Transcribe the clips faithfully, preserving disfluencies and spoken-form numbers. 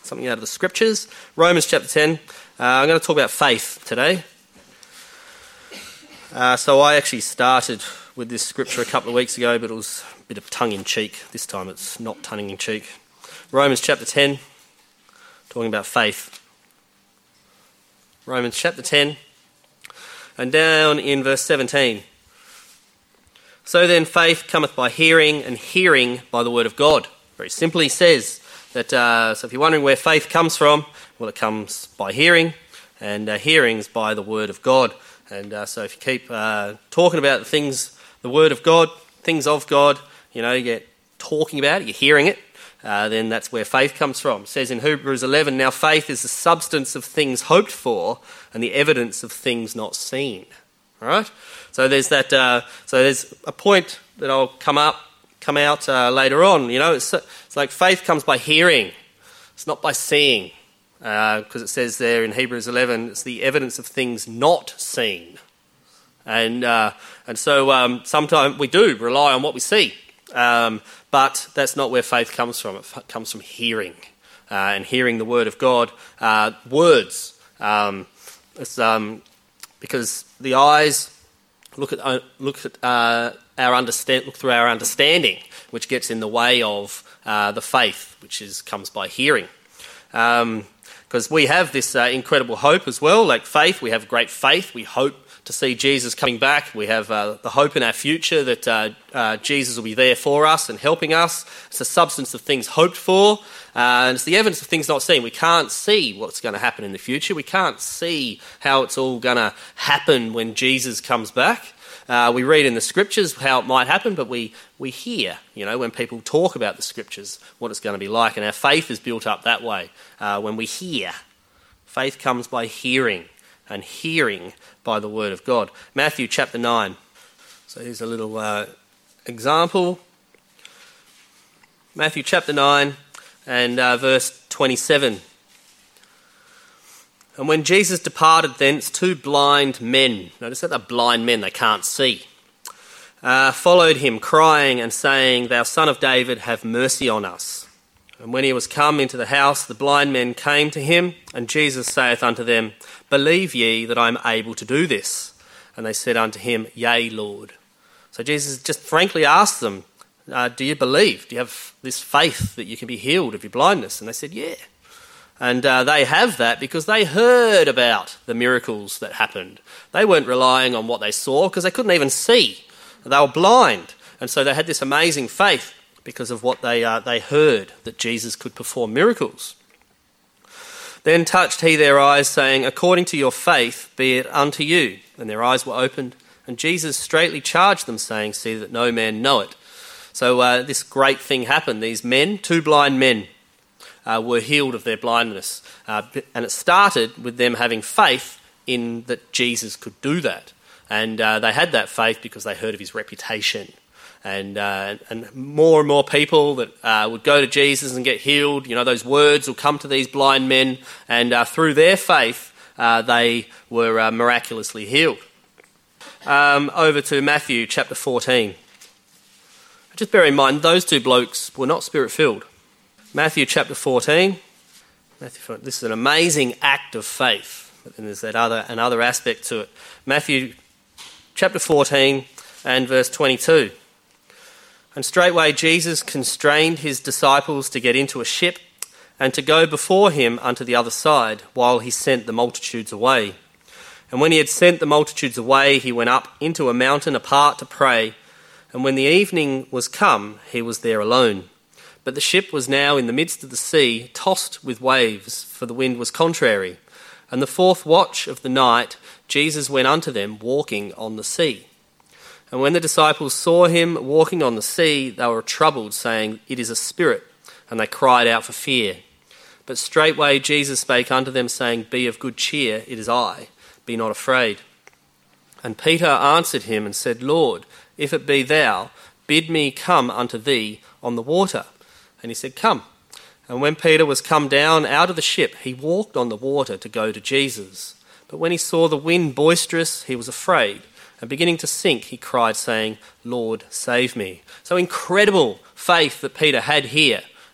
something out of the scriptures. Romans chapter ten. Uh, I'm going to talk about faith today. Uh, so I actually started with this scripture a couple of weeks ago, but it was a bit of tongue-in-cheek. This time it's not tongue-in-cheek. Romans chapter ten, talking about faith. Romans chapter ten, and down in verse seventeen. So then faith cometh by hearing, and hearing by the word of God. Very simply says that, uh, so if you're wondering where faith comes from, well, it comes by hearing, and uh, hearing's by the word of God. And uh, so if you keep uh, talking about the things, the word of God, things of God, you know, you get talking about it, you're hearing it, uh, then that's where faith comes from. It says in Hebrews eleven, now faith is the substance of things hoped for and the evidence of things not seen. All right? So there's that. Uh, so there's a point that I'll come up, come out uh, later on. You know, it's, it's like faith comes by hearing. It's not by seeing, because uh, it says there in Hebrews eleven, it's the evidence of things not seen. And uh, and so um, sometimes we do rely on what we see, um, but that's not where faith comes from. It f- comes from hearing, uh, and hearing the word of God. Uh, words, um, it's, um, because the eyes look at uh, look at uh, our understand look through our understanding, which gets in the way of uh, the faith, which is comes by hearing. Um, Because we have this uh, incredible hope as well, like faith. We have great faith. We hope to see Jesus coming back. We have uh, the hope in our future that uh, uh, Jesus will be there for us and helping us. It's the substance of things hoped for, uh, and it's the evidence of things not seen. We can't see what's going to happen in the future. We can't see how it's all going to happen when Jesus comes back. Uh, we read in the scriptures how it might happen, but we, we hear, you know, when people talk about the scriptures, what it's going to be like. And our faith is built up that way. Uh, when we hear, faith comes by hearing, and hearing by the word of God. Matthew chapter nine. So here's a little uh, example. Matthew chapter nine and uh, verse twenty-seven. And when Jesus departed thence, two blind men, notice that they're blind men, they can't see, uh, followed him, crying and saying, Thou Son of David, have mercy on us. And when he was come into the house, the blind men came to him, and Jesus saith unto them, Believe ye that I am able to do this? And they said unto him, Yea, Lord. So Jesus just frankly asked them, uh, Do you believe? Do you have this faith that you can be healed of your blindness? And they said, Yeah. And uh, they have that because they heard about the miracles that happened. They weren't relying on what they saw because they couldn't even see. They were blind. And so they had this amazing faith because of what they uh, they heard, that Jesus could perform miracles. Then touched he their eyes, saying, According to your faith be it unto you. And their eyes were opened. And Jesus straightly charged them, saying, See that no man know it. So uh, this great thing happened. These men, two blind men, Uh, were healed of their blindness. Uh, and it started with them having faith in that Jesus could do that. And uh, they had that faith because they heard of his reputation. And uh, and more and more people that uh, would go to Jesus and get healed, you know, those words will come to these blind men. And uh, through their faith, uh, they were uh, miraculously healed. Um, over to Matthew chapter fourteen. Just bear in mind, those two blokes were not spirit-filled. Matthew chapter fourteen. Matthew, this is an amazing act of faith, but then there's that other another aspect to it. Matthew chapter fourteen and verse twenty-two. And straightway Jesus constrained his disciples to get into a ship and to go before him unto the other side, while he sent the multitudes away. And when he had sent the multitudes away, he went up into a mountain apart to pray. And when the evening was come, he was there alone. But the ship was now in the midst of the sea, tossed with waves, for the wind was contrary. And the fourth watch of the night, Jesus went unto them, walking on the sea. And when the disciples saw him walking on the sea, they were troubled, saying, It is a spirit. And they cried out for fear. But straightway Jesus spake unto them, saying, Be of good cheer, it is I, be not afraid. And Peter answered him and said, Lord, if it be thou, bid me come unto thee on the water. And he said, Come. And when Peter was come down out of the ship, he walked on the water to go to Jesus. But when he saw the wind boisterous, he was afraid. And beginning to sink, he cried, saying, Lord, save me. So incredible faith that Peter had here.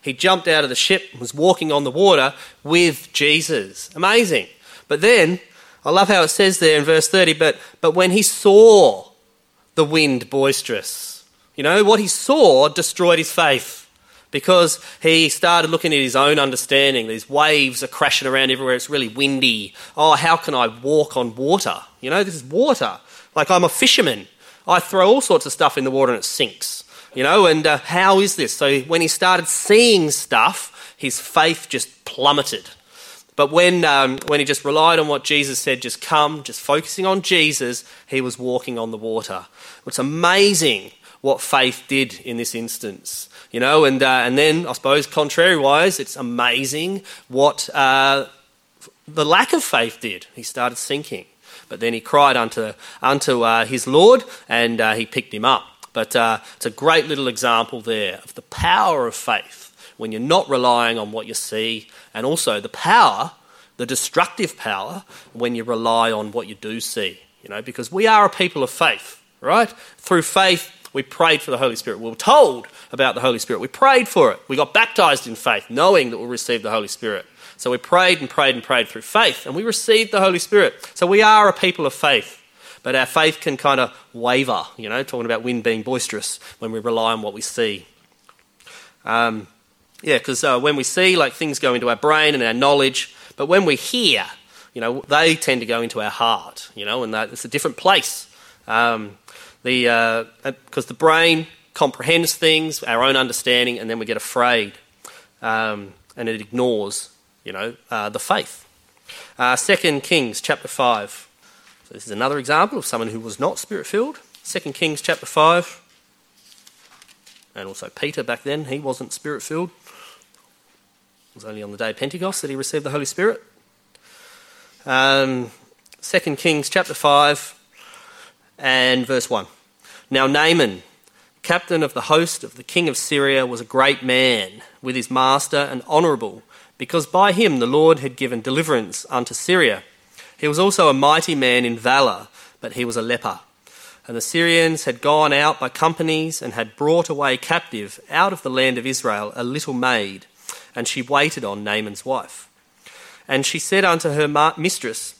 he jumped out of the ship and was walking on the water with Jesus. Amazing. But then, I love how it says there in verse thirty, but, but when he saw the wind boisterous, you know, what he saw destroyed his faith. Because he started looking at his own understanding. These waves are crashing around everywhere. It's really windy. Oh, how can I walk on water? You know, this is water. Like, I'm a fisherman. I throw all sorts of stuff in the water and it sinks. You know, and uh, how is this? So when he started seeing stuff, his faith just plummeted. But when um, when he just relied on what Jesus said, just come, just focusing on Jesus, he was walking on the water. It's amazing what faith did in this instance. You know, and uh, and then, I suppose, contrary-wise, it's amazing what uh, the lack of faith did. He started sinking. But then he cried unto, unto uh, his Lord, and uh, he picked him up. But uh, it's a great little example there of the power of faith when you're not relying on what you see, and also the power, the destructive power, when you rely on what you do see. You know, because we are a people of faith, right? Through faith, we prayed for the Holy Spirit. We were told about the Holy Spirit. We prayed for it. We got baptised in faith, knowing that we'll receive the Holy Spirit. So we prayed and prayed and prayed through faith, and we received the Holy Spirit. So we are a people of faith. But our faith can kind of waver, you know, talking about wind being boisterous when we rely on what we see. Um, yeah, because uh, when we see, like, things go into our brain and our knowledge, but when we hear, you know, they tend to go into our heart, you know, and that, it's a different place. Um, the uh, because the brain comprehends things, our own understanding, and then we get afraid, um, and it ignores, you know, uh, the faith. Uh, Second Kings chapter five. So this is another example of someone who was not Spirit-filled. Second Kings chapter five. And also Peter back then, he wasn't Spirit-filled. It was only on the day of Pentecost that he received the Holy Spirit. Um, Second Kings chapter five and verse one. Now Naaman, captain of the host of the king of Syria, was a great man with his master and honourable, because by him the Lord had given deliverance unto Syria. He was also a mighty man in valour, but he was a leper. And the Syrians had gone out by companies and had brought away captive out of the land of Israel a little maid, and she waited on Naaman's wife. And she said unto her mistress,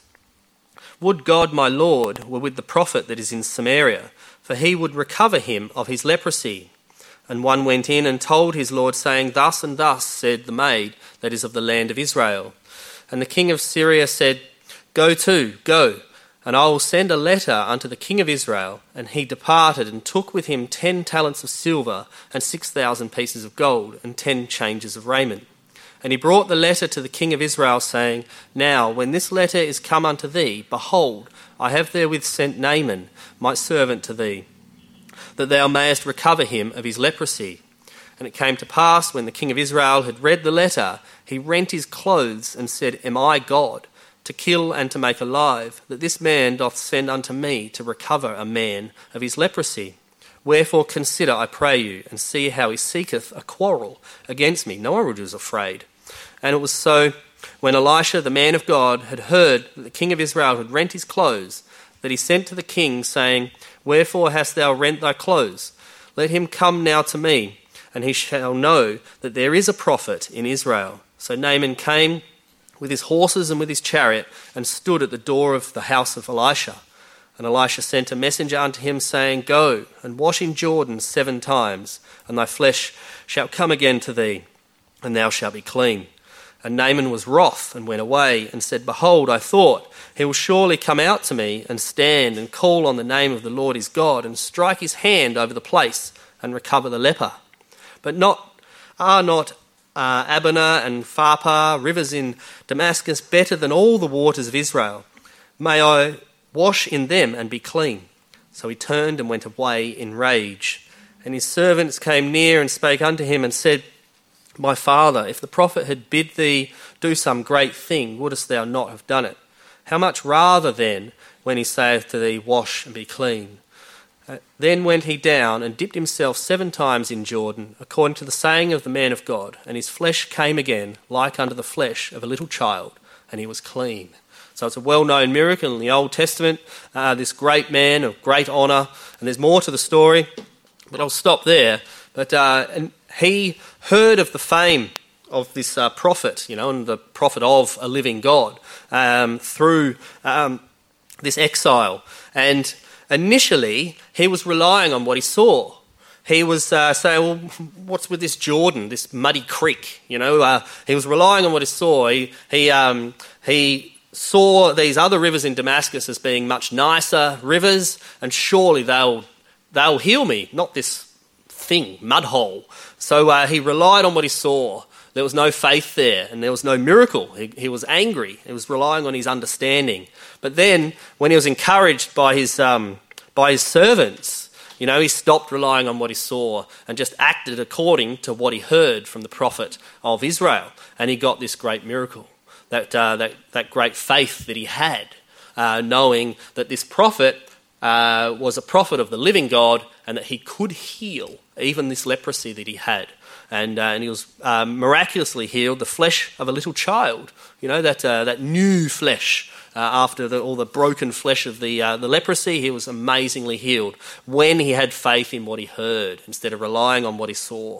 Would God my Lord were with the prophet that is in Samaria, for he would recover him of his leprosy. And one went in and told his Lord, saying, Thus and thus said the maid that is of the land of Israel. And the king of Syria said, Go to, go, and I will send a letter unto the king of Israel. And he departed and took with him ten talents of silver and six thousand pieces of gold and ten changes of raiment. And he brought the letter to the king of Israel, saying, Now, when this letter is come unto thee, behold, I have therewith sent Naaman, my servant, to thee, that thou mayest recover him of his leprosy. And it came to pass, when the king of Israel had read the letter, he rent his clothes and said, Am I God, to kill and to make alive, that this man doth send unto me to recover a man of his leprosy? Wherefore consider, I pray you, and see how he seeketh a quarrel against me. No one was afraid. And it was so, when Elisha, the man of God, had heard that the king of Israel had rent his clothes, that he sent to the king, saying, Wherefore hast thou rent thy clothes? Let him come now to me, and he shall know that there is a prophet in Israel. So Naaman came with his horses and with his chariot, and stood at the door of the house of Elisha. And Elisha sent a messenger unto him, saying, Go, and wash in Jordan seven times, and thy flesh shall come again to thee, and thou shalt be clean. And Naaman was wroth, and went away, and said, Behold, I thought, he will surely come out to me, and stand, and call on the name of the Lord his God, and strike his hand over the place, and recover the leper. But not are not uh, Abana and Pharpar, rivers in Damascus, better than all the waters of Israel? May I wash in them and be clean? So he turned and went away in rage. And his servants came near and spake unto him, and said, My father, if the prophet had bid thee do some great thing, wouldest thou not have done it? How much rather then, when he saith to thee, Wash and be clean? Uh, then went he down and dipped himself seven times in Jordan, according to the saying of the man of God, and his flesh came again like unto the flesh of a little child, and he was clean. So it's a well-known miracle in the Old Testament, uh, this great man of great honour, and there's more to the story, but I'll stop there. But uh, and he heard of the fame of this uh, prophet, you know, and the prophet of a living God um, through um, this exile. And initially, he was relying on what he saw. He was uh, saying, well, what's with this Jordan, this muddy creek? You know, uh, he was relying on what he saw. He he um, he saw these other rivers in Damascus as being much nicer rivers, and surely they'll they'll heal me, not this thing, mud hole. So uh, he relied on what he saw. There was no faith there, and there was no miracle. He, he was angry. He was relying on his understanding. But then, when he was encouraged by his um, by his servants, you know, he stopped relying on what he saw and just acted according to what he heard from the prophet of Israel. And he got this great miracle, that uh, that, that great faith that he had, uh, knowing that this prophet uh, was a prophet of the living God and that he could heal even this leprosy that he had. And, uh, and he was uh, miraculously healed the flesh of a little child, you know, that, uh, that new flesh. Uh, after the, all the broken flesh of the uh, the leprosy, he was amazingly healed when he had faith in what he heard instead of relying on what he saw.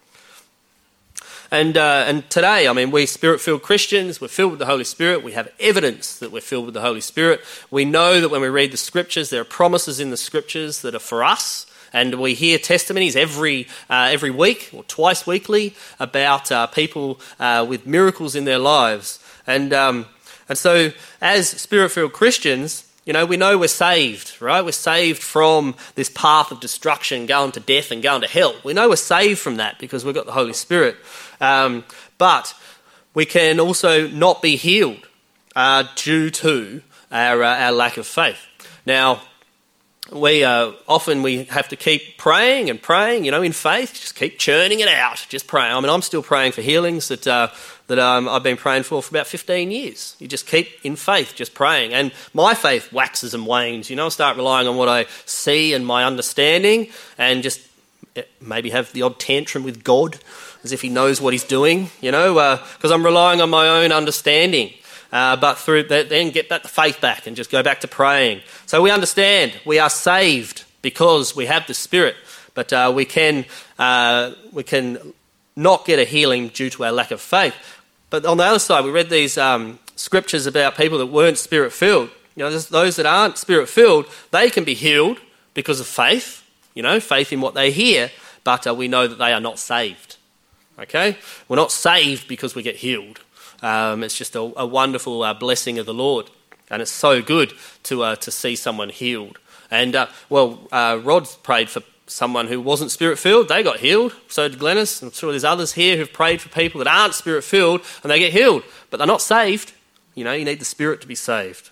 And uh, and today, I mean, we Spirit-filled Christians, we're filled with the Holy Spirit. We have evidence that we're filled with the Holy Spirit. We know that when we read the Scriptures, there are promises in the Scriptures that are for us. And we hear testimonies every uh, every week or twice weekly about uh, people uh, with miracles in their lives. And um, And so, as Spirit-filled Christians, you know, we know we're saved, right? We're saved from this path of destruction, going to death and going to hell. We know we're saved from that because we've got the Holy Spirit. Um, but we can also not be healed uh, due to our, uh, our lack of faith. Now, we uh, often we have to keep praying and praying, you know, in faith. Just keep churning it out, just praying. I mean, I'm still praying for healings that uh, that um, I've been praying for for about fifteen years. You just keep in faith, just praying. And my faith waxes and wanes. You know, I start relying on what I see and my understanding, and just maybe have the odd tantrum with God as if he knows what he's doing, you know, because uh, I'm relying on my own understanding. Uh, but through that, then get that faith back and just go back to praying. So we understand we are saved because we have the Spirit, but uh, we can uh, we can not get a healing due to our lack of faith. But on the other side, we read these um, scriptures about people that weren't Spirit-filled. You know, those that aren't Spirit-filled, they can be healed because of faith. You know, faith in what they hear, but uh, we know that they are not saved. Okay, we're not saved because we get healed. Um, it's just a, a wonderful uh, blessing of the Lord, and it's so good to uh, to see someone healed. And uh, well, uh, Rod prayed for someone who wasn't Spirit-filled; they got healed. So did Glennis. I'm sure there's others here who've prayed for people that aren't Spirit-filled, and they get healed, but they're not saved. You know, you need the Spirit to be saved,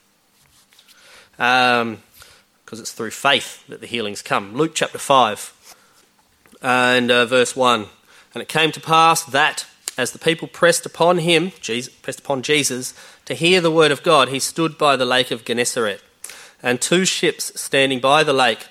because um, it's through faith that the healings come. Luke chapter five and uh, verse one, and it came to pass that, as the people pressed upon him, Jesus, pressed upon Jesus, to hear the word of God, he stood by the lake of Gennesaret, and two ships standing by the lake.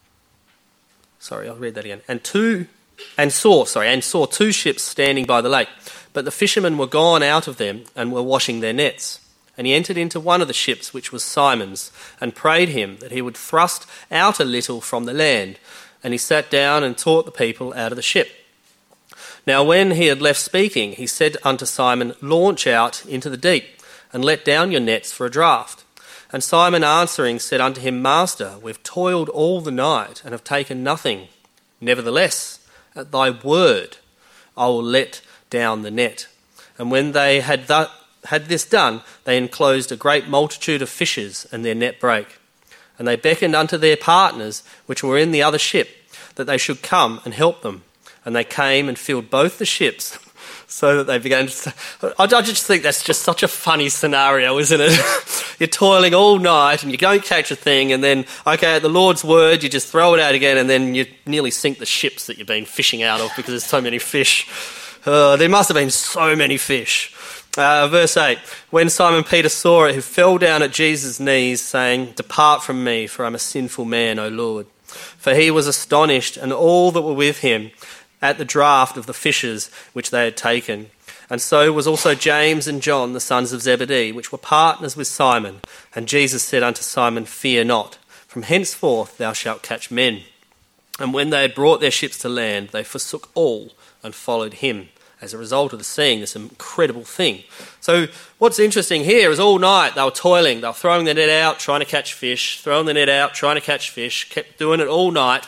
Sorry, I'll read that again. And two, and saw, sorry, and saw two ships standing by the lake, but the fishermen were gone out of them and were washing their nets. And he entered into one of the ships, which was Simon's, and prayed him that he would thrust out a little from the land. And he sat down and taught the people out of the ship. Now when he had left speaking, he said unto Simon, Launch out into the deep, and let down your nets for a draught. And Simon answering said unto him, Master, we've toiled all the night, and have taken nothing. Nevertheless, at thy word I will let down the net. And when they had, th- had this done, they enclosed a great multitude of fishes, and their net brake. And they beckoned unto their partners, which were in the other ship, that they should come and help them. And they came and filled both the ships, so that they began to... I just think that's just such a funny scenario, isn't it? You're toiling all night and you don't catch a thing, and then, okay, at the Lord's word, you just throw it out again, and then you nearly sink the ships that you've been fishing out of because there's so many fish. Uh, there must have been so many fish. Uh, verse eight, when Simon Peter saw it, he fell down at Jesus' knees, saying, Depart from me, for I'm a sinful man, O Lord. For he was astonished, and all that were with him, at the draught of the fishes which they had taken. And so was also James and John, the sons of Zebedee, which were partners with Simon. And Jesus said unto Simon, Fear not, from henceforth thou shalt catch men. And when they had brought their ships to land, they forsook all and followed him as a result of the seeing this incredible thing. So what's interesting here is all night they were toiling. They were throwing the net out, trying to catch fish, throwing the net out, trying to catch fish, kept doing it all night.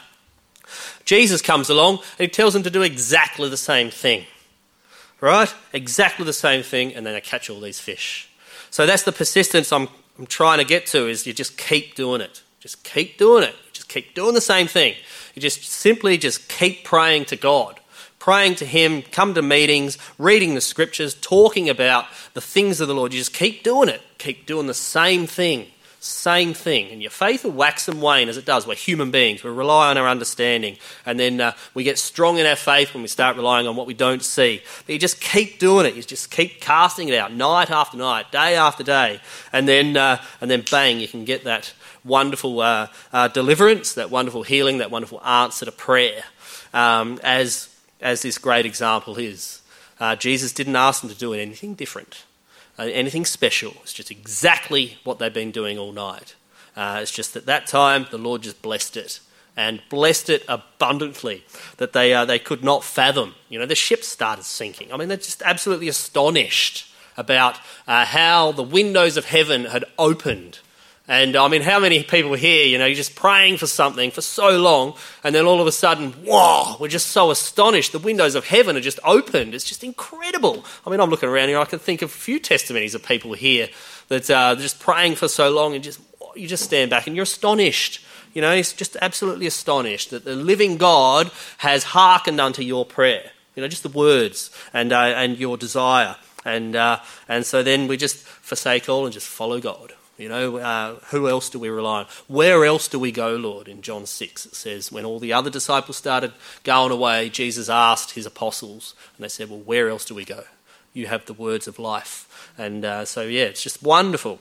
Jesus comes along and he tells them to do exactly the same thing. Right? Exactly the same thing, and then they catch all these fish. So that's the persistence I'm, I'm trying to get to, is you just keep doing it. Just keep doing it. Just keep doing the same thing. You just simply just keep praying to God. Praying to him, come to meetings, reading the scriptures, talking about the things of the Lord. You just keep doing it. Keep doing the same thing. Same thing. And your faith will wax and wane as it does. We're human beings. We rely on our understanding. And then uh, we get strong in our faith when we start relying on what we don't see. But you just keep doing it. You just keep casting it out night after night, day after day. And then, uh, and then bang, you can get that wonderful uh, uh, deliverance, that wonderful healing, that wonderful answer to prayer. Um, as... as this great example is. Uh, Jesus didn't ask them to do anything different, uh, anything special. It's just exactly what they've been doing all night. Uh, it's just at that time the Lord just blessed it, and blessed it abundantly, that they uh, they could not fathom. You know, the ship started sinking. I mean, they're just absolutely astonished about uh, how the windows of heaven had opened. And I mean, how many people here, you know, you're just praying for something for so long, and then all of a sudden, whoa, we're just so astonished. The windows of heaven are just opened. It's just incredible. I mean, I'm looking around here, I can think of a few testimonies of people here that uh, they're just praying for so long, and just you just stand back and you're astonished. You know, it's just absolutely astonished that the living God has hearkened unto your prayer. You know, just the words and uh, and your desire. And, uh, and so then we just forsake all and just follow God. You know, uh, who else do we rely on? Where else do we go, Lord? In John six it says, when all the other disciples started going away, Jesus asked his apostles, and they said, well, where else do we go? You have the words of life. And uh, so, yeah, it's just wonderful.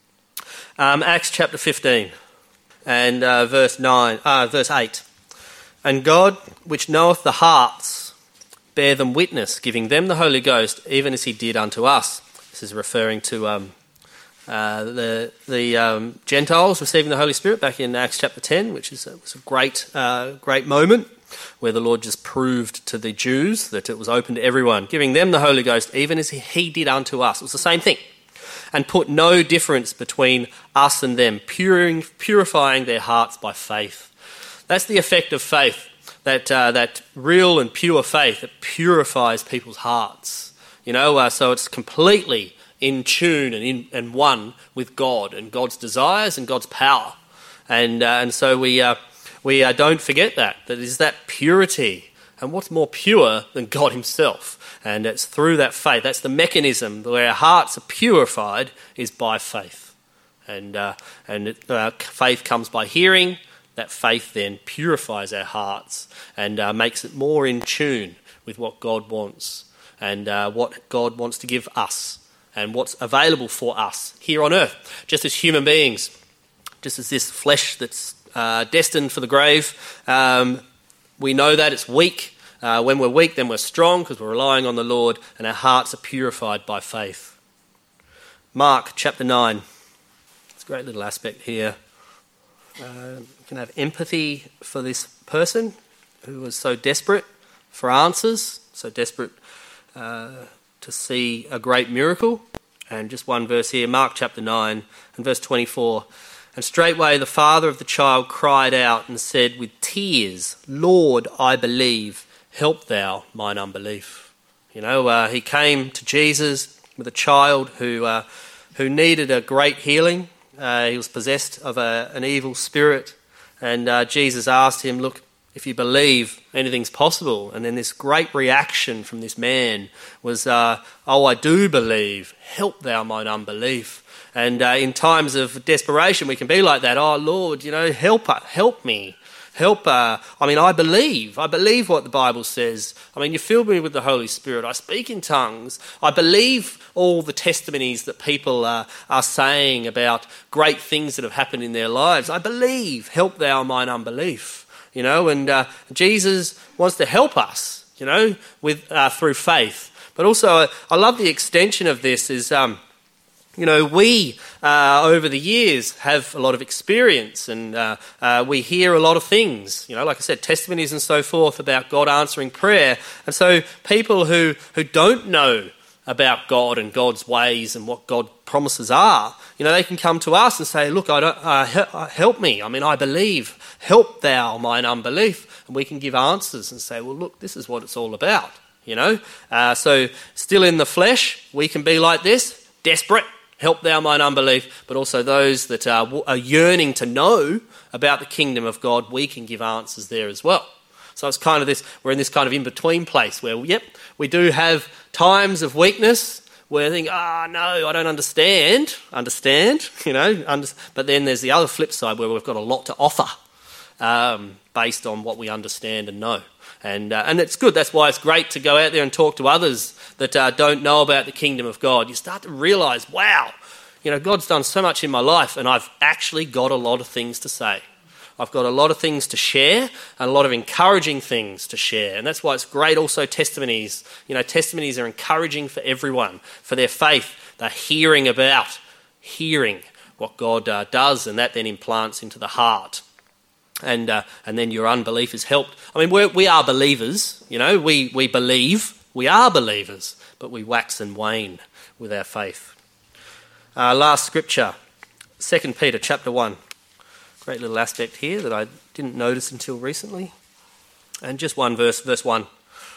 Um, Acts chapter fifteen and uh, verse nine, uh, verse eight. And God, which knoweth the hearts, bear them witness, giving them the Holy Ghost, even as he did unto us. This is referring to... Um, Uh, the the um, Gentiles receiving the Holy Spirit back in Acts chapter ten, which is a, was a great uh, great moment where the Lord just proved to the Jews that it was open to everyone, giving them the Holy Ghost even as he did unto us. It was the same thing. And put no difference between us and them, puring, purifying their hearts by faith. That's the effect of faith, that uh, that real and pure faith that purifies people's hearts. You know, uh, so it's completely in tune and in and one with God and God's desires and God's power, and uh, and so we uh, we uh, don't forget that that is that purity. And what's more pure than God Himself? And it's through that faith. That's the mechanism where our hearts are purified, is by faith, and uh, and it, uh, faith comes by hearing. That faith then purifies our hearts and uh, makes it more in tune with what God wants and uh, what God wants to give us. And what's available for us here on earth, just as human beings, just as this flesh that's uh, destined for the grave. Um, we know that it's weak. Uh, when we're weak, then we're strong because we're relying on the Lord, and our hearts are purified by faith. Mark chapter nine. It's a great little aspect here. Uh, you can have empathy for this person who was so desperate for answers, so desperate uh, to see a great miracle. And just one verse here, Mark chapter nine and verse twenty-four. And straightway the father of the child cried out and said with tears, Lord, I believe, help thou mine unbelief. You know, uh, he came to Jesus with a child who uh, who needed a great healing. Uh, he was possessed of a, an evil spirit. And uh, Jesus asked him, look, if you believe, anything's possible. And then this great reaction from this man was, uh, oh, I do believe, help thou mine unbelief. And uh, in times of desperation, we can be like that. Oh, Lord, you know, help help me. Help, uh, I mean, I believe. I believe what the Bible says. I mean, you filled me with the Holy Spirit. I speak in tongues. I believe all the testimonies that people uh, are saying about great things that have happened in their lives. I believe, help thou mine unbelief. You know, and uh, Jesus wants to help us, you know, with uh, through faith. But also, uh, I love the extension of this is, um, You know, we, uh, over the years, have a lot of experience and uh, uh, we hear a lot of things, you know, like I said, testimonies and so forth about God answering prayer. And so people who, who don't know about God and God's ways and what God's promises are, you know, they can come to us and say, look, I don't, uh, he- help me. I mean, I believe. Help thou mine unbelief. And we can give answers and say, well, look, this is what it's all about, you know. Uh, so still in the flesh, we can be like this, desperate. Help thou mine unbelief, but also those that are, are yearning to know about the kingdom of God, we can give answers there as well. So it's kind of this, we're in this kind of in-between place where, yep, we do have times of weakness where I think, ah, oh, no, I don't understand, understand, you know, under, but then there's the other flip side where we've got a lot to offer um, based on what we understand and know. And uh, and it's good. That's why it's great to go out there and talk to others that uh, don't know about the kingdom of God. You start to realise, wow, you know, God's done so much in my life and I've actually got a lot of things to say. I've got a lot of things to share and a lot of encouraging things to share. And that's why it's great also testimonies. You know, testimonies are encouraging for everyone, for their faith. They're hearing about, hearing what God uh, does, and that then implants into the heart. And uh, and then your unbelief is helped. I mean, we're, we are believers, you know, we, we believe, we are believers, but we wax and wane with our faith. Uh, last scripture, Second Peter chapter one. Great little aspect here that I didn't notice until recently. And just one verse, verse one.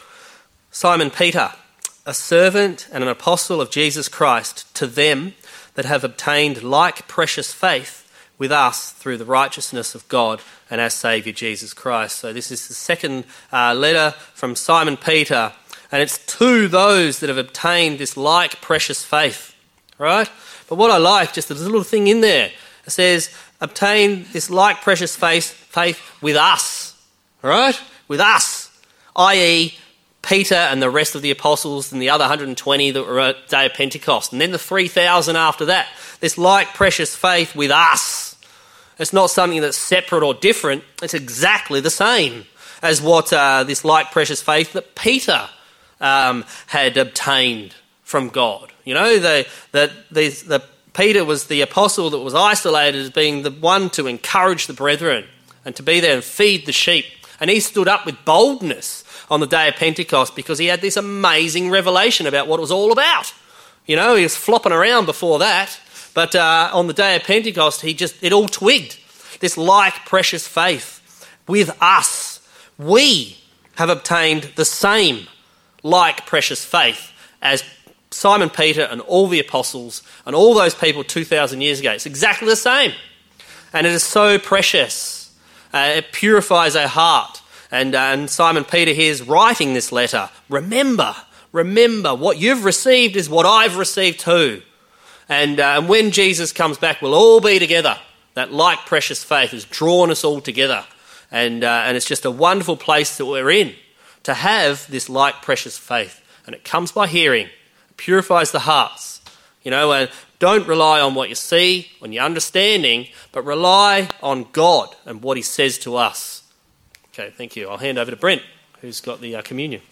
Simon Peter, a servant and an apostle of Jesus Christ, to them that have obtained like precious faith with us through the righteousness of God and our Saviour Jesus Christ. So this is the second uh, letter from Simon Peter, and it's to those that have obtained this like precious faith, right? But what I like, just a little thing in there, it says, obtain this like precious faith, faith with us, right? With us, that is Peter and the rest of the apostles and the other one hundred twenty that were at the day of Pentecost, and then the three thousand after that. This like precious faith with us. It's not something that's separate or different. It's exactly the same as what uh, this like precious faith that Peter um, had obtained from God. You know, the, the, the, the Peter was the apostle that was isolated as being the one to encourage the brethren and to be there and feed the sheep. And he stood up with boldness on the day of Pentecost because he had this amazing revelation about what it was all about. You know, he was flopping around before that. But uh, on the day of Pentecost, he just, it all twigged. This like precious faith with us. We have obtained the same like precious faith as Simon Peter and all the apostles and all those people two thousand years ago. It's exactly the same. And it is so precious. Uh, it purifies our heart. And, uh, and Simon Peter here is writing this letter. Remember, remember, what you've received is what I've received too. And, uh, and when Jesus comes back, we'll all be together. That like precious faith has drawn us all together. And, uh, and it's just a wonderful place that we're in to have this like precious faith. And it comes by hearing. It purifies the hearts. You know, and don't rely on what you see, on your understanding, but rely on God and what he says to us. Okay, thank you. I'll hand over to Brent, who's got the uh, communion.